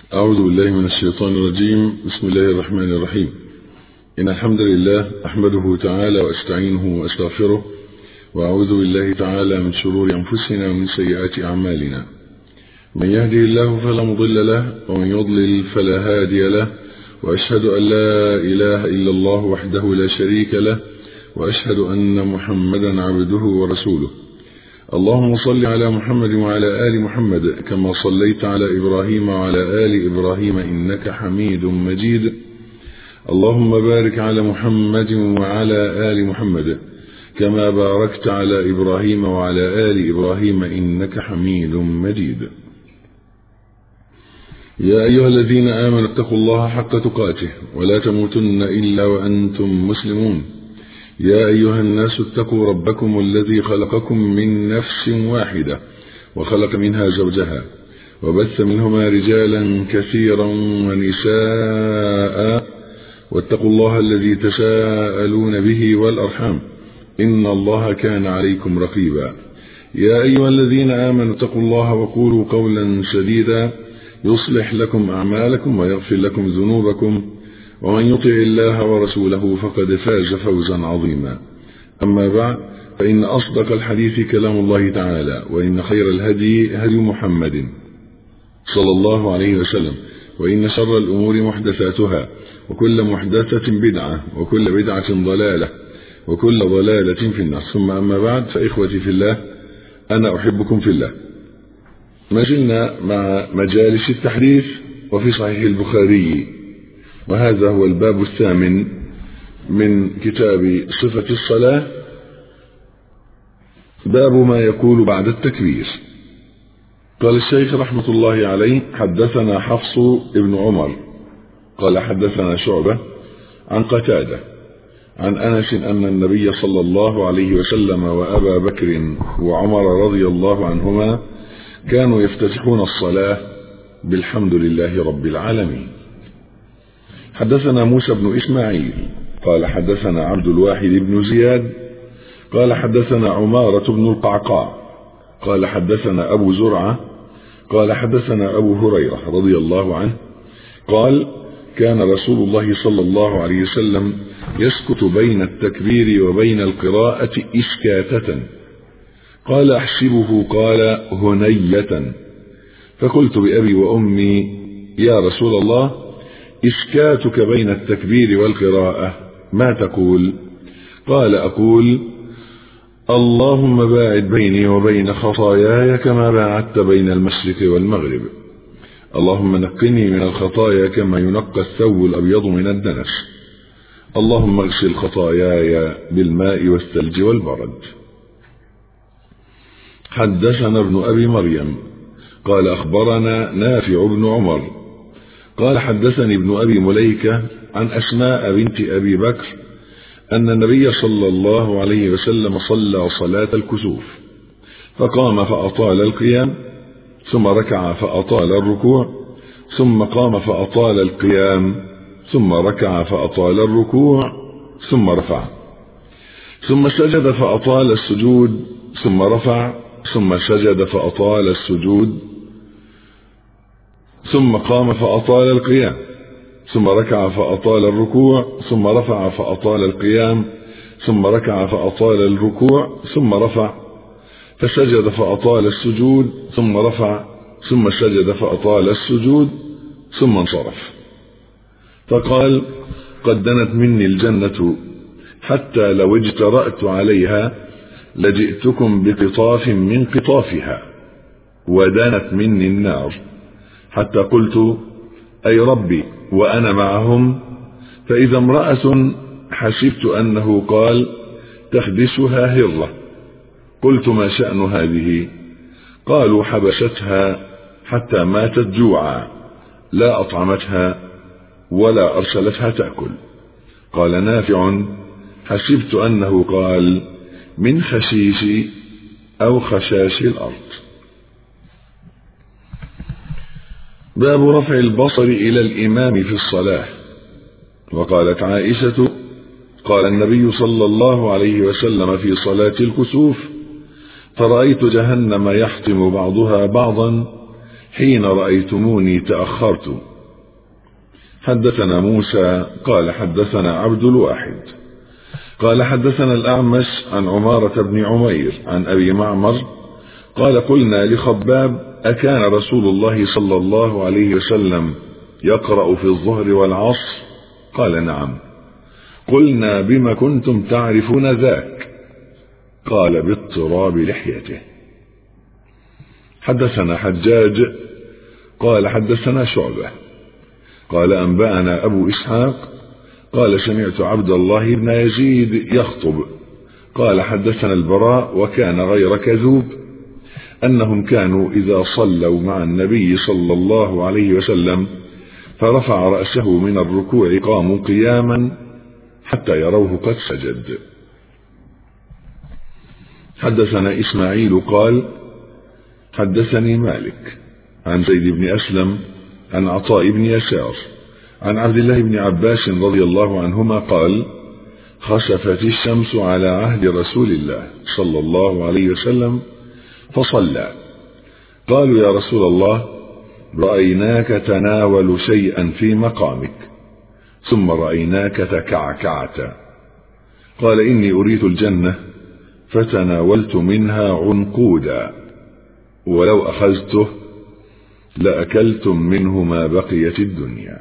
أعوذ بالله من الشيطان الرجيم. بسم الله الرحمن الرحيم. إن الحمد لله أحمده تعالى وأستعينه وأستغفره، وأعوذ بالله تعالى من شرور أنفسنا ومن سيئات أعمالنا. من يهده الله فلا مضل له، ومن يضلل فلا هادي له، وأشهد أن لا إله إلا الله وحده لا شريك له، وأشهد أن محمدا عبده ورسوله. اللهم صل على محمد وعلى آل محمد كما صليت على إبراهيم وعلى آل إبراهيم إنك حميد مجيد. اللهم بارك على محمد وعلى آل محمد كما باركت على إبراهيم وعلى آل إبراهيم إنك حميد مجيد. يا أيها الذين آمنوا اتقوا الله حق تقاته ولا تموتن إلا وأنتم مسلمون. يا أيها الناس اتقوا ربكم الذي خلقكم من نفس واحدة وخلق منها زوجها وبث منهما رجالا كثيرا ونساء، واتقوا الله الذي تساءلون به والأرحام إن الله كان عليكم رقيبا. يا أيها الذين آمنوا اتقوا الله وقولوا قولا سديدا يصلح لكم أعمالكم ويغفر لكم ذنوبكم، ومن يطع الله ورسوله فقد فاز فوزا عظيما. أما بعد، فإن أصدق الحديث كلام الله تعالى، وإن خير الهدي هدي محمد صلى الله عليه وسلم، وإن شر الأمور محدثاتها، وكل محدثة بدعة، وكل بدعة ضلالة، وكل ضلالة في النار. ثم أما بعد، فإخوتي في الله، أنا أحبكم في الله. ما زلنا مع مجالس التحديث وفي صحيح البخاري، وهذا هو الباب الثامن من كتاب صفة الصلاة، باب ما يقول بعد التكبير. قال الشيخ رحمة الله عليه: حدثنا حفص ابن عمر قال حدثنا شعبة عن قتادة عن أنس أن النبي صلى الله عليه وسلم وأبا بكر وعمر رضي الله عنهما كانوا يفتتحون الصلاة بالحمد لله رب العالمين. حدثنا موسى بن إسماعيل قال حدثنا عبد الواحد بن زياد قال حدثنا عمارة بن القعقاع قال حدثنا أبو زرعة قال حدثنا أبو هريرة رضي الله عنه قال: كان رسول الله صلى الله عليه وسلم يسكت بين التكبير وبين القراءة إسكاتة. قال: أحسبه قال هنية. فقلت بأبي وأمي: يا رسول الله، إسكاتك بين التكبير والقراءة ما تقول؟ قال: أقول: اللهم باعد بيني وبين خطاياي كما باعدت بين المشرق والمغرب، اللهم نقني من الخطايا كما ينقى الثوب الأبيض من الدنس، اللهم اغسل خطاياي بالماء والثلج والبرد. حدثنا ابن أبي مريم قال أخبرنا نافع بن عمر قال حدثني ابن أبي مليكة عن أسماء بنت أبي بكر أن النبي صلى الله عليه وسلم صلى صلاة الكسوف، فقام فأطال القيام، ثم ركع فأطال الركوع، ثم قام فأطال القيام، ثم ركع فأطال الركوع، ثم رفع، ثم سجد فأطال السجود، ثم رفع، ثم سجد فأطال السجود، ثم قام فأطال القيام، ثم ركع فأطال الركوع، ثم رفع فأطال القيام، ثم ركع فأطال الركوع، ثم رفع، فسجد فأطال السجود، ثم رفع، ثم سجد فأطال السجود، ثم انصرف. فقال: قد دنت مني الجنة حتى لو اجترأت عليها لجئتكم بقطاف من قطافها، ودنت مني النار حتى قلت: أي ربي وأنا معهم، فإذا امرأة حسبت أنه قال: تخدشها هرة. قلت: ما شأن هذه؟ قالوا: حبستها حتى ماتت جوعا، لا أطعمتها ولا أرسلتها تأكل. قال نافع: حسبت أنه قال: من خشيش أو خشاش الأرض. باب رفع البصر إلى الإمام في الصلاة. وقالت عائشة: قال النبي صلى الله عليه وسلم في صلاة الكسوف: فرأيت جهنم يحطم بعضها بعضا حين رأيتموني تأخرت. حدثنا موسى قال حدثنا عبد الواحد قال حدثنا الأعمش عن عمارة بن عمير عن أبي معمر قال قلنا لخباب أكان رسول الله صلى الله عليه وسلم يقرأ في الظهر والعصر؟ قال نعم. قلنا بما كنتم تعرفون ذاك؟ قال باضطراب لحيته. حدثنا حجاج قال حدثنا شعبة قال أنبأنا أبو إسحاق قال سمعت عبد الله بن يزيد يخطب قال حدثنا البراء وكان غير كذوب أنهم كانوا إذا صلوا مع النبي صلى الله عليه وسلم فرفع رأسه من الركوع قاموا قياما حتى يروه قد سجد. حدثنا إسماعيل قال حدثني مالك عن زيد بن أسلم عن عطاء بن يسار عن عبد الله بن عباس رضي الله عنهما قال خسفت الشمس على عهد رسول الله صلى الله عليه وسلم فصلى. قالوا يا رسول الله رأيناك تناول شيئا في مقامك ثم رأيناك تكعكعت. قال إني أريد الجنة فتناولت منها عنقودا ولو أخذته لأكلتم منه ما بقيت الدنيا.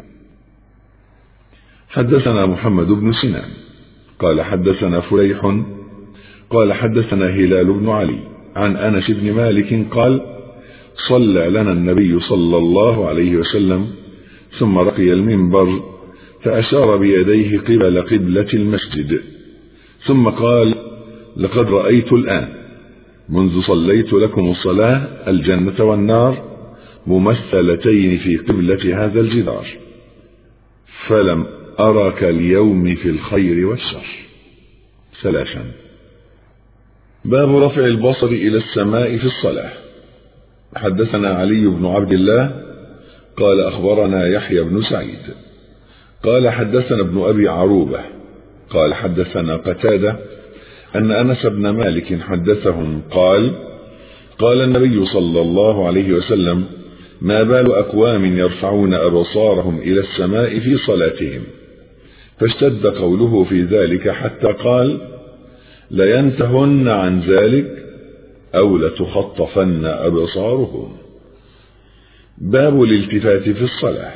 حدثنا محمد بن سنان قال حدثنا فليح قال حدثنا هلال بن علي عن أنس بن مالك قال صلى لنا النبي صلى الله عليه وسلم ثم رقي المنبر فأشار بيديه قبل قبلة المسجد ثم قال لقد رأيت الآن منذ صليت لكم الصلاة الجنة والنار ممثلتين في قبلة هذا الجدار فلم أرك اليوم في الخير والشر. 3. باب رفع البصر إلى السماء في الصلاة. حدثنا علي بن عبد الله قال أخبرنا يحيى بن سعيد قال حدثنا ابن أبي عروبة قال حدثنا قتادة أن أنس بن مالك حدثهم قال قال النبي صلى الله عليه وسلم ما بال أقوام يرفعون أبصارهم إلى السماء في صلاتهم؟ فاشتد قوله في ذلك حتى قال لينتهن عن ذلك أو لتخطفن أبصارهم. باب الالتفات في الصلاة.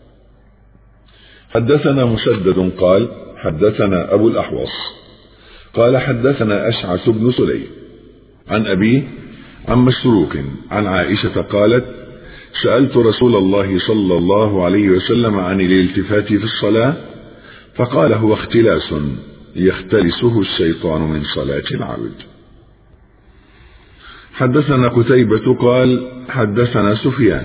حدثنا مسدد قال حدثنا أبو الأحوص قال حدثنا أشعث بن سليم عن أبيه عن مسروق عن عائشة قالت سألت رسول الله صلى الله عليه وسلم عن الالتفات في الصلاة فقال هو اختلاس يختلسه الشيطان من صلاة العبد. حدثنا قتيبة قال حدثنا سفيان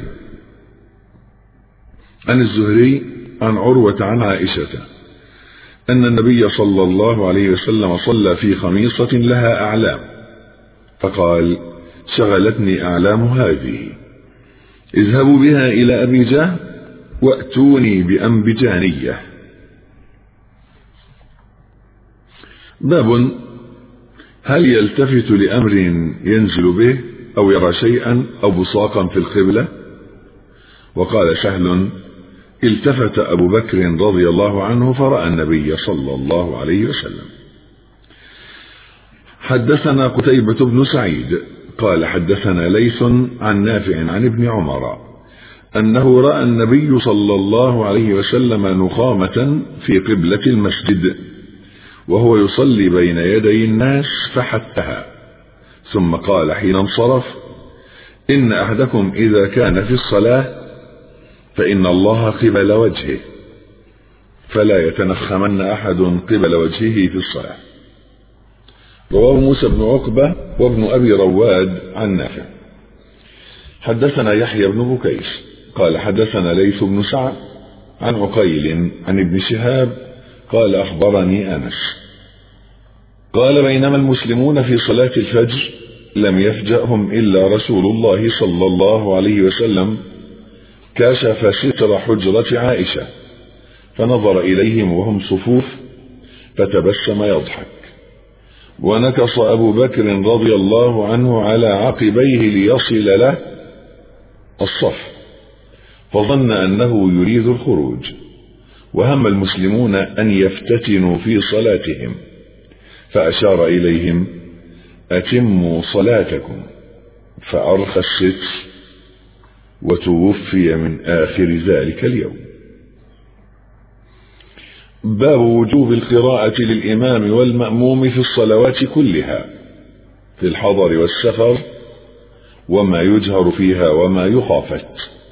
عن الزهري عن عروة عن عائشة أن النبي صلى الله عليه وسلم صلى في خميصة لها أعلام فقال شغلتني أعلام هذه اذهبوا بها إلى أبي جهل وأتوني بأنبجانية. باب هل يلتفت لأمر ينزل به أو يرى شيئا أو بصاقا في القبلة؟ وقال سهل التفت أبو بكر رضي الله عنه فرأى النبي صلى الله عليه وسلم. حدثنا قتيبة بن سعيد قال حدثنا ليث عن نافع عن ابن عمر أنه رأى النبي صلى الله عليه وسلم نخامة في قبلة المسجد وهو يصلي بين يدي الناس فحتها ثم قال حين انصرف إن أحدكم إذا كان في الصلاة فإن الله قبل وجهه فلا يتنخمن أحد قبل وجهه في الصلاة. رواه موسى بن عقبة وابن أبي رواد عن نافع. حدثنا يحيى بن بكير قال حدثنا ليث بن سعد عن عقيل عن ابن شهاب قال أخبرني أنس قال بينما المسلمون في صلاة الفجر لم يفجأهم إلا رسول الله صلى الله عليه وسلم كشف ستر حجرة عائشة فنظر إليهم وهم صفوف فتبسم يضحك ونكص أبو بكر رضي الله عنه على عقبيه ليصل له الصف، فظن أنه يريد الخروج، وهم المسلمون أن يفتتنوا في صلاتهم، فأشار إليهم: أتموا صلاتكم، فأرخى الستر وتوفي من آخر ذلك اليوم. باب وجوب القراءة للإمام والمأموم في الصلوات كلها، في الحضر والسفر، وما يجهر فيها وما يخافت.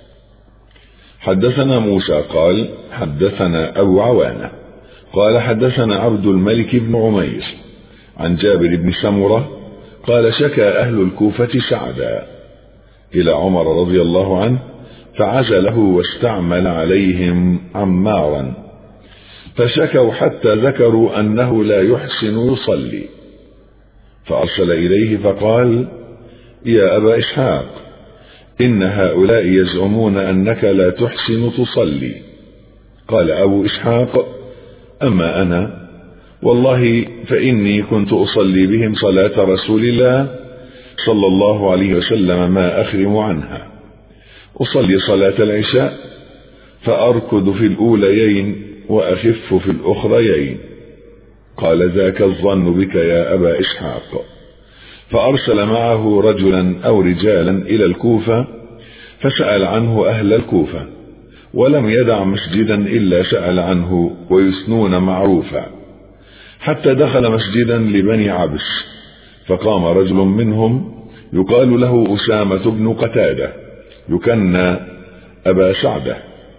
حدثنا موسى قال حدثنا أبو عوانة قال حدثنا عبد الملك بن عمير عن جابر بن سمرة قال: شكى أهل الكوفة سعدا إلى عمر رضي الله عنه، فعزله واستعمل عليهم عمارا، فشكوا حتى ذكروا أنه لا يحسن يصلي، فأرسل إليه فقال: يا أبا إسحاق، إن هؤلاء يزعمون أنك لا تحسن تصلي. قال أبو إسحاق: أما أنا والله فإني كنت أصلي بهم صلاة رسول الله صلى الله عليه وسلم ما أخرم عنها، أصلي صلاة العشاء فأركض في الأوليين وأخف في الأخريين. قال: ذاك الظن بك يا أبا إسحاق. فأرسل معه رجلا أو رجالا إلى الكوفة، فسأل عنه أهل الكوفة، ولم يدع مسجدا إلا سأل عنه ويثنون معروفا، حتى دخل مسجدا لبني عبس، فقام رجل منهم يقال له أسامة بن قتادة يكنى أبا سعدة،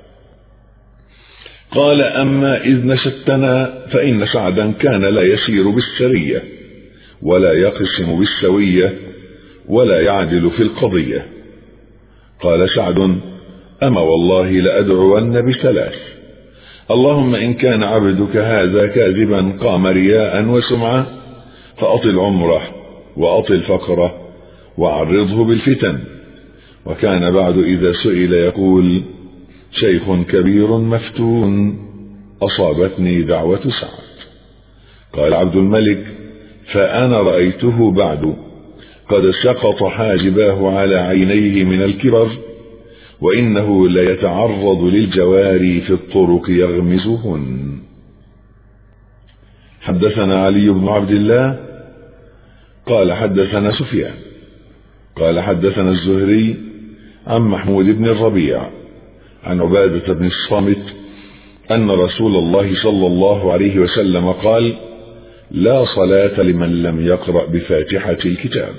قال: أما إذ نشدتنا فإن سعدا كان لا يسير بالسرية ولا يقسم بالسوية ولا يعدل في القضية. قال سعد: أما والله لأدعون بثلاث: اللهم إن كان عبدك هذا كاذبا قام رياء وسمعة، فأطل عمره وأطل فقره وعرضه بالفتن. وكان بعد إذا سئل يقول: شيخ كبير مفتون أصابتني دعوة سعد. قال عبد الملك: فأنا رأيته بعد قد سقط حاجباه على عينيه من الكبر، وإنه ليتعرض للجواري في الطرق يغمزهن. حدثنا علي بن عبد الله قال حدثنا سفيان قال حدثنا الزهري عن محمود بن الربيع عن عبادة بن الصامت أن رسول الله صلى الله عليه وسلم قال: لا صلاة لمن لم يقرأ بفاتحة الكتاب.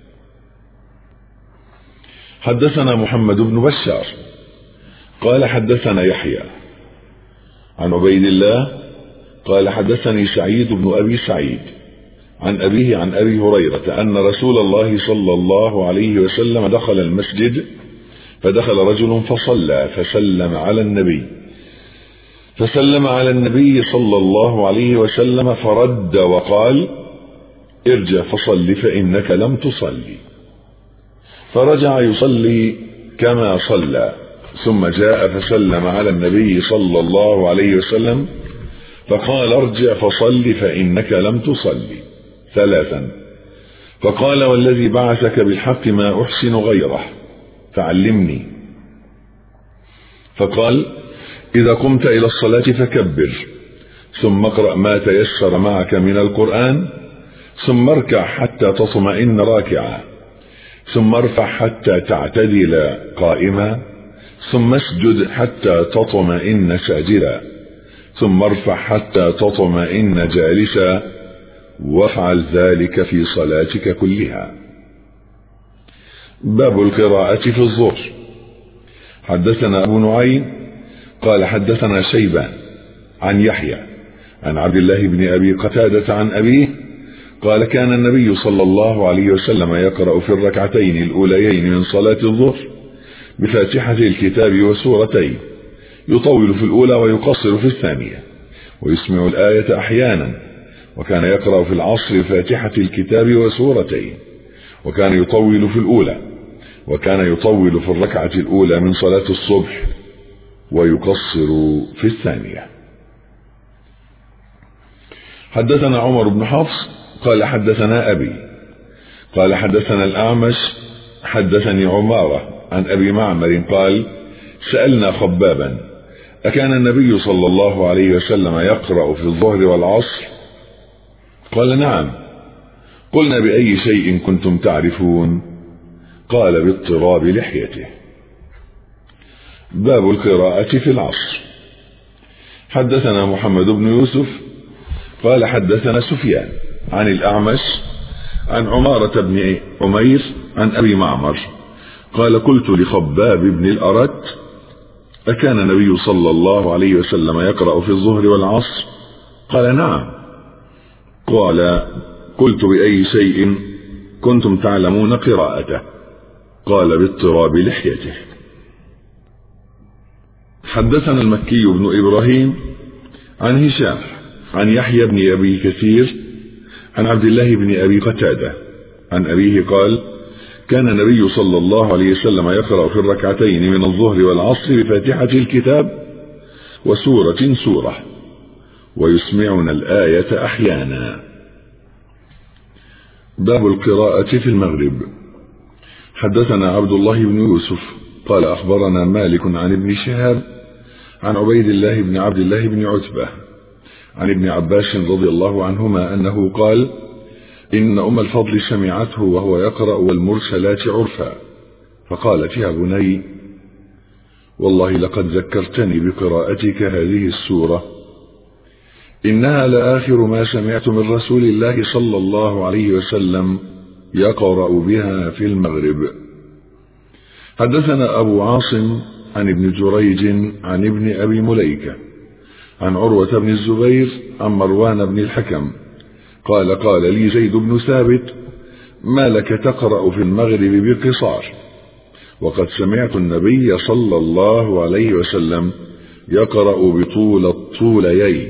حدثنا محمد بن بشار قال حدثنا يحيى عن عبيد الله قال حدثني سعيد بن أبي سعيد عن أبيه عن أبي هريرة أن رسول الله صلى الله عليه وسلم دخل المسجد، فدخل رجل فصلى فسلم على النبي صلى الله عليه وسلم، فرد وقال: ارجع فصل فإنك لم تصلي. فرجع يصلي كما صلى، ثم جاء فسلم على النبي صلى الله عليه وسلم فقال: ارجع فصل فإنك لم تصلي 3. فقال: والذي بعثك بالحق ما أحسن غيره فعلمني. فقال: إذا قمت إلى الصلاة فكبر، ثم اقرأ ما تيسر معك من القرآن، ثم اركع حتى تطمئن راكعا، ثم ارفع حتى تعتدل قائما، ثم اسجد حتى تطمئن ساجدا، ثم ارفع حتى تطمئن جالسا، وافعل ذلك في صلاتك كلها. باب القراءة في الظهر. حدثنا أبو نعيم قال حدثنا شيبان عن يحيى عن عبد الله بن أبي قتادة عن أبيه قال: كان النبي صلى الله عليه وسلم يقرأ في الركعتين الأوليين من صلاة الظهر بفاتحة الكتاب وسورتين، يطول في الأولى ويقصر في الثانية، ويسمع الآية أحيانا. وكان يقرأ في العصر بفاتحة الكتاب وسورتين، وكان يطول في الأولى، وكان يطول في الركعة الأولى من صلاة الصبح ويقصر في الثانية. حدثنا عمر بن حفص قال حدثنا أبي قال حدثنا الأعمش حدثني عمارة عن أبي معمر قال سألنا خبابا أكان النبي صلى الله عليه وسلم يقرأ في الظهر والعصر؟ قال نعم. قلنا بأي شيء كنتم تعرفون؟ قال باضطراب لحيته. باب القراءة في العصر. حدثنا محمد بن يوسف قال حدثنا سفيان عن الأعمش عن عمارة بن عمير عن أبي معمر قال قلت لخباب بن الأرت أكان النبي صلى الله عليه وسلم يقرأ في الظهر والعصر؟ قال نعم. قال قلت بأي شيء كنتم تعلمون قراءته؟ قال باضطراب لحيته. حدثنا المكي بن إبراهيم عن هشام عن يحيى بن أبي كثير عن عبد الله بن أبي قتادة عن أبيه قال كان النبي صلى الله عليه وسلم يقرأ في الركعتين من الظهر والعصر بفاتحة الكتاب وسورة سورة ويسمعنا الآية أحيانا. باب القراءة في المغرب. حدثنا عبد الله بن يوسف قال أخبرنا مالك عن ابن شهاب عن عبيد الله بن عبد الله بن عتبة عن ابن عباس رضي الله عنهما أنه قال إن أم الفضل سمعته وهو يقرأ والمرسلات عرفا فقالت يا بني والله لقد ذكرتني بقراءتك هذه السورة إنها لآخر ما سمعت من رسول الله صلى الله عليه وسلم يقرأ بها في المغرب. حدثنا أبو عاصم عن ابن جريج عن ابن أبي مليكة عن عروة بن الزبير عن مروان بن الحكم قال قال لي زيد بن ثابت ما لك تقرأ في المغرب بقصار وقد سمعت النبي صلى الله عليه وسلم يقرأ بطول الطوليين.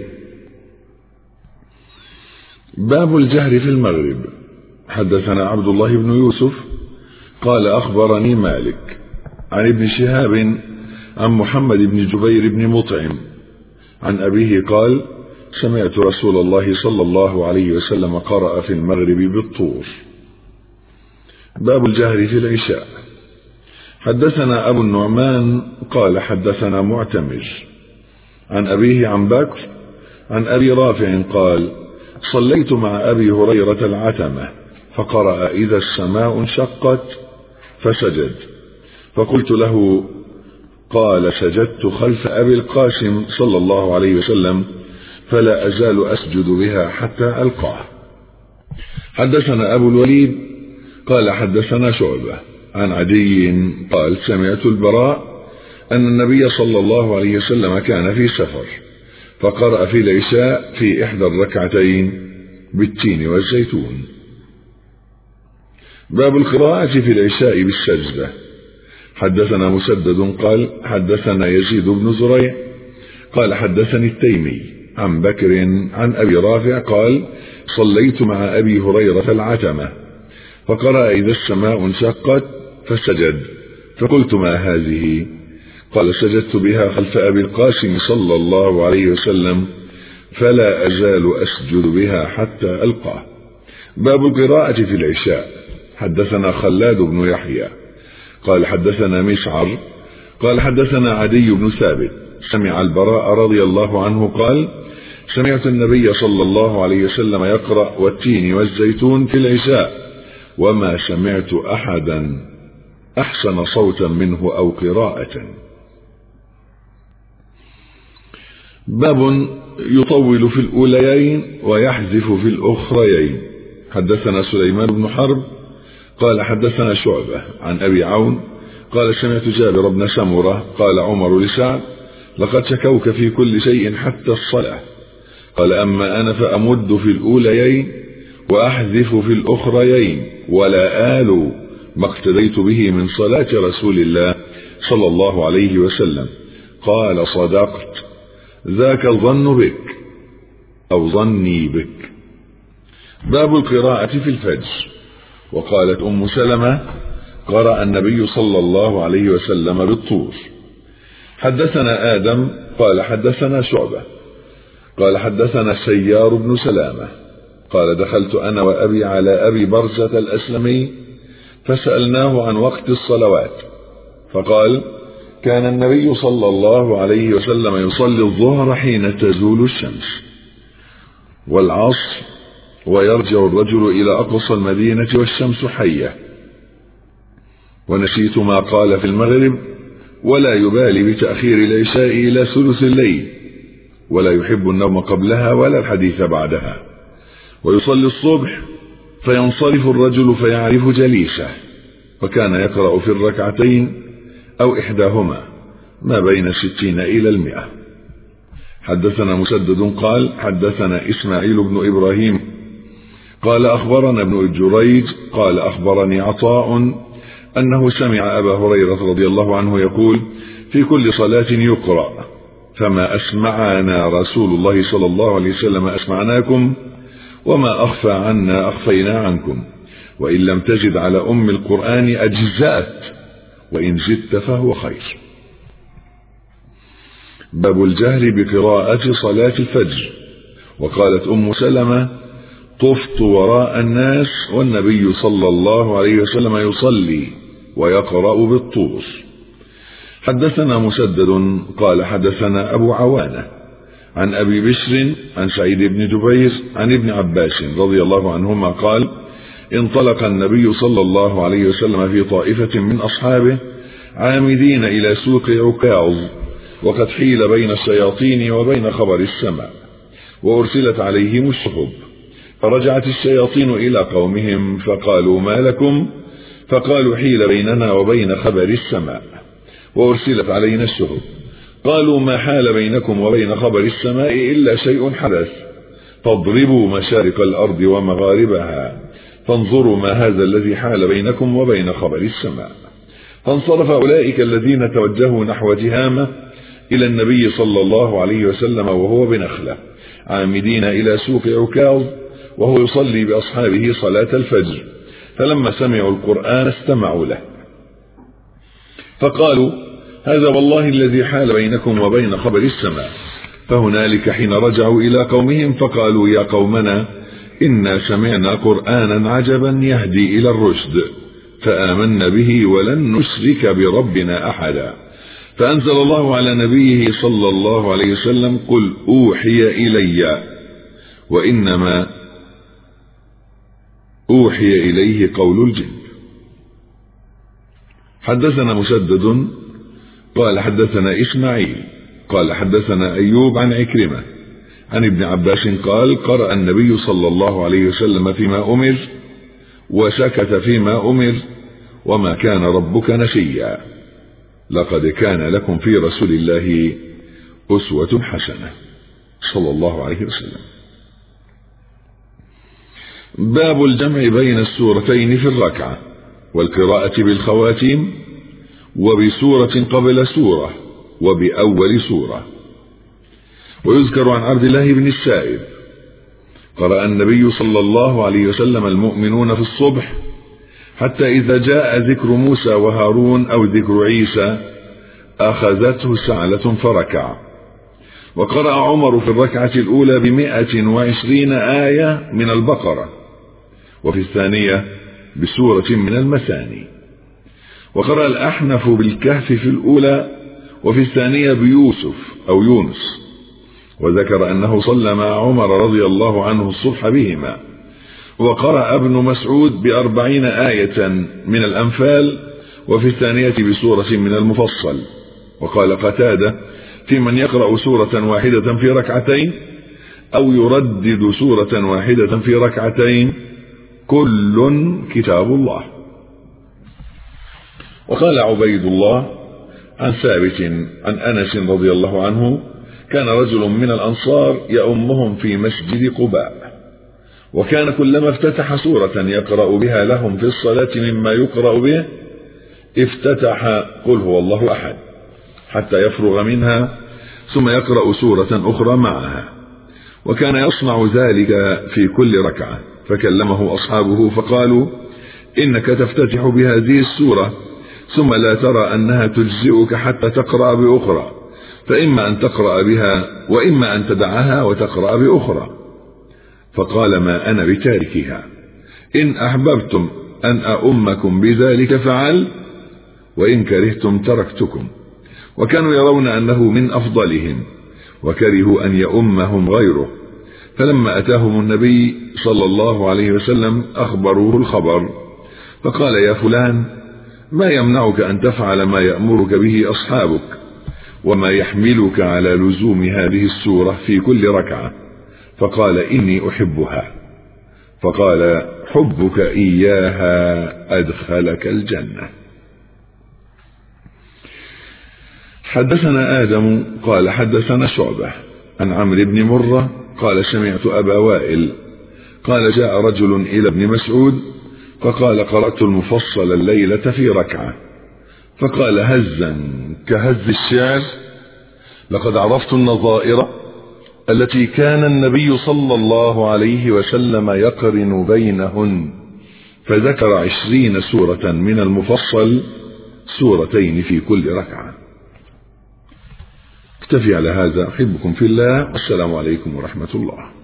باب الجهر في المغرب. حدثنا عبد الله بن يوسف قال أخبرني مالك عن ابن شهاب عن محمد بن جبير بن مطعم عن أبيه قال سمعت رسول الله صلى الله عليه وسلم قرأ في المغرب بالطور. باب الجهر في العشاء. حدثنا أبو النعمان قال حدثنا معتمر عن أبيه عن بكر عن أبي رافع قال صليت مع أبي هريرة العتمة فقرأ إذا السماء انشقت فسجد فقلت له قال سجدت خلف أبي القاسم صلى الله عليه وسلم فلا أزال أسجد بها حتى ألقاه. حدثنا أبو الوليد قال حدثنا شعبة عن عدي قال سمعت البراء أن النبي صلى الله عليه وسلم كان في سفر فقرأ في العشاء في إحدى الركعتين بالتين والزيتون. باب القراءة في العشاء بالسجدة. حدثنا مسدد قال حدثنا يزيد بن زريع قال حدثني التيمي عن بكر عن أبي رافع قال صليت مع أبي هريرة العتمة فقرأ إذا السماء انشقت فسجد فقلت ما هذه؟ قال سجدت بها خلف أبي القاسم صلى الله عليه وسلم فلا أزال أسجد بها حتى ألقاه. باب القراءة في العشاء. حدثنا خلاد بن يحيى قال حدثنا مسعر قال حدثنا عدي بن ثابت سمع البراء رضي الله عنه قال سمعت النبي صلى الله عليه وسلم يقرأ والتين والزيتون في العشاء وما سمعت أحدا أحسن صوتا منه أو قراءة. باب يطول في الأوليين ويحذف في الأخريين. حدثنا سليمان بن حرب قال حدثنا شعبة عن أبي عون قال سمعت جابر بن سمرة قال عمر لسعد لقد شكوك في كل شيء حتى الصلاة قال أما أنا فأمد في الأوليين وأحذف في الأخريين ولا آل ما اقتديت به من صلاة رسول الله صلى الله عليه وسلم. قال صدقت ذاك الظن بك أو ظني بك. باب القراءة في الفجر. وقالت أم سلمة قرأ النبي صلى الله عليه وسلم بالطور. حدثنا آدم قال حدثنا شعبة قال حدثنا سيار بن سلامة قال دخلت أنا وأبي على أبي برزة الأسلمي فسألناه عن وقت الصلوات فقال: كان النبي صلى الله عليه وسلم يصلي الظهر حين تزول الشمس والعصر ويرجع الرجل إلى أقصى المدينة والشمس حية. ونسيت ما قال في المغرب: ولا يبالي بتأخير العشاء إلى ثلث الليل، ولا يحب النوم قبلها ولا الحديث بعدها. ويصلي الصبح فينصرف الرجل فيعرف جليسه، وكان يقرأ في الركعتين أو إحداهما ما بين 60 إلى 100. حدثنا مسدد قال: حدثنا إسماعيل بن إبراهيم قال: أخبرنا ابن جريج قال: أخبرني عطاء أنه سمع أبا هريرة رضي الله عنه يقول: في كل صلاة يقرأ، فما أسمعنا رسول الله صلى الله عليه وسلم أسمعناكم، وما أخفى عنا أخفينا عنكم، وإن لم تجد على أم القرآن أجزأت، وإن زدت فهو خير. باب الجهر بقراءة صلاة الفجر. وقالت أم سلمة: طفت وراء الناس والنبي صلى الله عليه وسلم يصلي ويقرأ بالطور. حدثنا مسدد قال: حدثنا أبو عوانة عن أبي بشر عن سعيد بن جبير عن ابن عباس رضي الله عنهما قال: انطلق النبي صلى الله عليه وسلم في طائفة من أصحابه عامدين إلى سوق عكاظ، وقد حيل بين الشياطين وبين خبر السماء، وأرسلت عليهم الشهب. فرجعت الشياطين إلى قومهم فقالوا: ما لكم؟ فقالوا: حيل بيننا وبين خبر السماء وأرسلت علينا الشهب. قالوا: ما حال بينكم وبين خبر السماء إلا شيء حدث، فاضربوا مشارق الأرض ومغاربها، فانظروا ما هذا الذي حال بينكم وبين خبر السماء. فانصرف أولئك الذين توجهوا نحو تهامة إلى النبي صلى الله عليه وسلم وهو بنخلة، عامدين إلى سوق عكاظ وهو يصلي بأصحابه صلاة الفجر. فلما سمعوا القرآن استمعوا له، فقالوا: هذا والله الذي حال بينكم وبين خبر السماء. فهنالك حين رجعوا إلى قومهم فقالوا: يا قومنا، إنا سمعنا قرآنا عجبا يهدي إلى الرشد، فآمنا به ولن نشرك بربنا أحدا. فأنزل الله على نبيه صلى الله عليه وسلم: قل أوحي إلي، وإنما أوحي إليه قول الجن. حدثنا مسدد قال: حدثنا إسماعيل قال: حدثنا أيوب عن عكرمة عن ابن عباس قال: قرأ النبي صلى الله عليه وسلم فيما أمر وسكت فيما أمر، وما كان ربك نسيا، لقد كان لكم في رسول الله أسوة حسنة صلى الله عليه وسلم. باب الجمع بين السورتين في الركعة، والقراءة بالخواتيم، وبسورة قبل سورة، وبأول سورة. ويذكر عن عبد الله بن السائب: قرأ النبي صلى الله عليه وسلم المؤمنون في الصبح حتى إذا جاء ذكر موسى وهارون أو ذكر عيسى أخذته سعلة فركع. وقرأ عمر في الركعة الأولى 120 آية من البقرة، وفي الثانية بسورة من المثاني. وقرأ الأحنف بالكهف في الأولى، وفي الثانية بيوسف أو يونس. وذكر أنه صلى مع عمر رضي الله عنه الصبح بهما. وقرأ ابن مسعود ب40 آية من الأنفال، وفي الثانية بسورة من المفصل. وقال قتادة: في من يقرأ سورة واحدة في ركعتين أو يردد سورة واحدة في ركعتين، كل كتاب الله. وقال عبيد الله عن ثابت عن أنس رضي الله عنه: كان رجل من الأنصار يؤمهم في مسجد قباء، وكان كلما افتتح سورة يقرأ بها لهم في الصلاة مما يقرأ به افتتح قل هو الله أحد حتى يفرغ منها، ثم يقرأ سورة أخرى معها. وكان يصنع ذلك في كل ركعة. فكلمه أصحابه فقالوا: إنك تفتتح بهذه السورة ثم لا ترى أنها تجزئك حتى تقرأ بأخرى، فإما أن تقرأ بها وإما أن تدعها وتقرأ بأخرى. فقال: ما أنا بتاركها، إن أحببتم أن أؤمكم بذلك فعل، وإن كرهتم تركتكم. وكانوا يرون أنه من أفضلهم، وكرهوا أن يؤمهم غيره. فلما أتاهم النبي صلى الله عليه وسلم أخبروه الخبر، فقال: يا فلان، ما يمنعك أن تفعل ما يأمرك به أصحابك، وما يحملك على لزوم هذه السورة في كل ركعة؟ فقال: إني أحبها. فقال: حبك إياها أدخلك الجنة. حدثنا آدم قال حدثنا شعبة عن عمرو بن مرة قال: سمعت أبا وائل قال: جاء رجل إلى ابن مسعود فقال: قرأت المفصل الليلة في ركعة. فقال هزا كهز الشعر: لقد عرفت النظائر التي كان النبي صلى الله عليه وسلم يقرن بينهن، فذكر 20 سورة من المفصل، سورتين في كل ركعة. اكتفي على هذا، أحبكم في الله، والسلام عليكم ورحمة الله.